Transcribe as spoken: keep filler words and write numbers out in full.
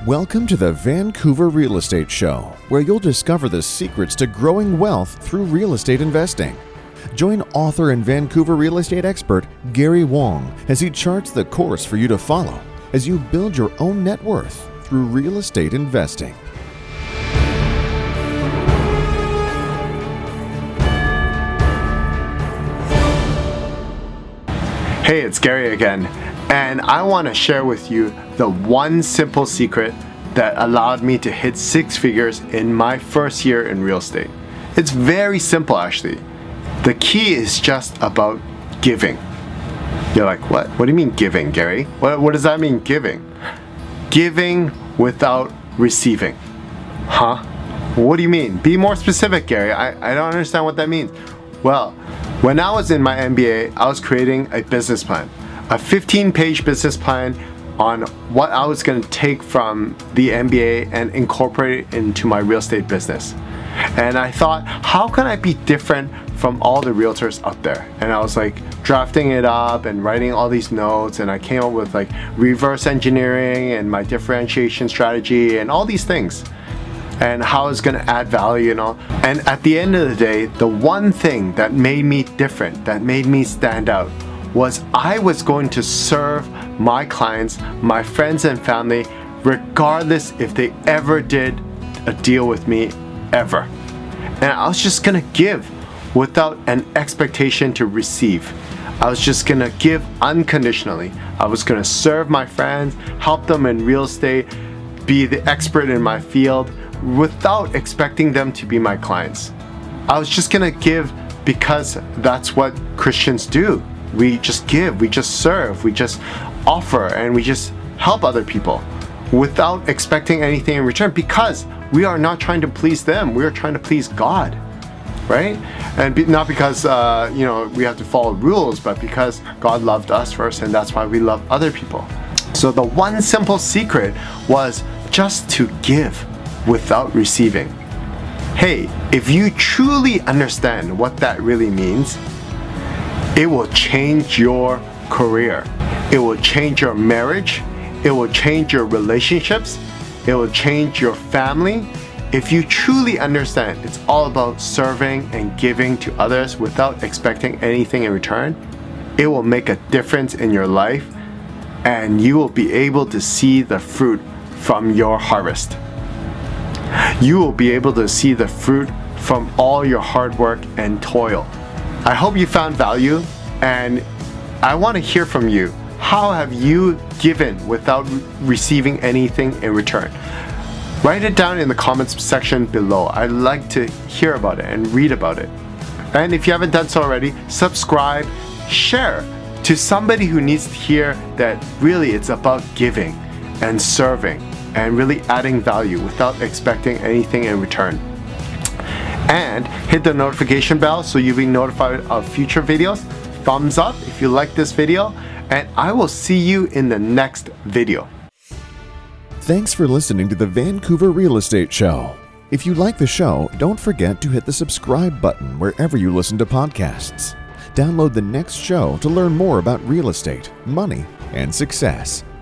Welcome to the Vancouver Real Estate Show, where you'll discover the secrets to growing wealth through real estate investing. Join author and Vancouver real estate expert Gary Wong as he charts the course for you to follow as you build your own net worth through real estate investing. Hey, it's Gary again, and I want to share with you the one simple secret that allowed me to hit six figures in my first year in real estate. It's very simple, actually. The key is just about giving. You're like, what? What do you mean giving, Gary? What, what does that mean, giving? Giving without receiving. Huh? What do you mean? Be more specific, Gary. I, I don't understand what that means. Well, when I was in my M B A, I was creating a business plan, a fifteen-page business plan on what I was going to take from the M B A and incorporate it into my real estate business. And I thought, how can I be different from all the realtors out there? And I was like drafting it up and writing all these notes, and I came up with like reverse engineering and my differentiation strategy and all these things, and how it's going to add value and all. And at the end of the day, the one thing that made me different, that made me stand out, was I was going to serve my clients, my friends and family, regardless if they ever did a deal with me, ever. And I was just gonna give without an expectation to receive. I was just gonna give unconditionally. I was gonna serve my friends, help them in real estate, be the expert in my field without expecting them to be my clients. I was just gonna give because that's what Christians do. We just give, we just serve, we just offer, and we just help other people without expecting anything in return, because we are not trying to please them. We are trying to please God, right? And be, not because uh, you know we have to follow rules, but because God loved us first, and that's why we love other people. So the one simple secret was just to give without receiving. Hey, if you truly understand what that really means, it will change your career. It will change your marriage. It will change your relationships. It will change your family. If you truly understand it's all about serving and giving to others without expecting anything in return, it will make a difference in your life, and you will be able to see the fruit from your harvest. You will be able to see the fruit from all your hard work and toil. I hope you found value, and I want to hear from you. How have you given without receiving anything in return? Write it down in the comments section below. I'd like to hear about it and read about it. And if you haven't done so already, subscribe, share to somebody who needs to hear that really it's about giving and serving and really adding value without expecting anything in return. And hit the notification bell so you'll be notified of future videos. Thumbs up if you like this video, and I will see you in the next video. Thanks for listening to the Vancouver Real Estate Show. If you like the show, don't forget to hit the subscribe button wherever you listen to podcasts. Download the next show to learn more about real estate, money, and success.